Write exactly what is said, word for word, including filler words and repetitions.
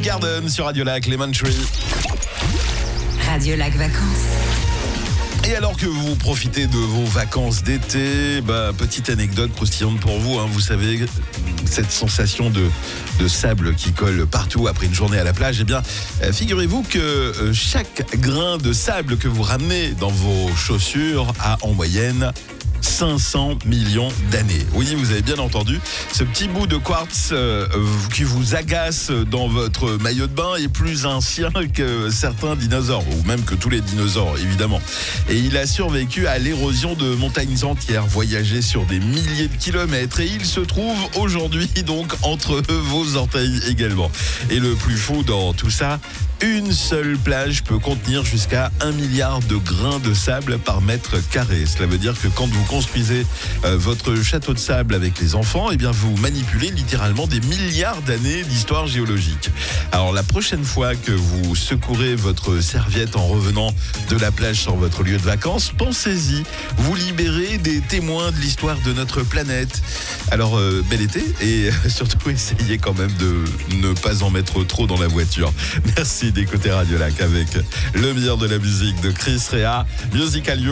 Garden sur Radio Lac, Lemon Tree. Radio Lac Vacances. Et alors que vous profitez de vos vacances d'été, bah, petite anecdote croustillante pour vous. Hein, vous savez, cette sensation de, de sable qui colle partout après une journée à la plage, eh bien, euh, figurez-vous que euh, chaque grain de sable que vous ramenez dans vos chaussures a en moyenne cinq cents millions d'années. Oui, vous avez bien entendu. Ce petit bout de quartz euh, qui vous agace dans votre maillot de bain est plus ancien que certains dinosaures, ou même que tous les dinosaures, évidemment. Et il a survécu à l'érosion de montagnes entières, voyagé sur des milliers de kilomètres, et il se trouve aujourd'hui donc entre vos orteils également. Et le plus fou dans tout ça, une seule plage peut contenir jusqu'à un milliard de grains de sable par mètre carré. Cela veut dire que quand vous construisez euh, votre château de sable avec les enfants, eh bien vous manipulez littéralement des milliards d'années d'histoire géologique. Alors la prochaine fois que vous secourez votre serviette en revenant de la plage sur votre lieu de vacances, pensez-y, vous libérez des témoins de l'histoire de notre planète. Alors euh, bel été et surtout essayez quand même de ne pas en mettre trop dans la voiture. Merci d'écouter Radio Lac avec le meilleur de la musique de Chris Rea, Musical You.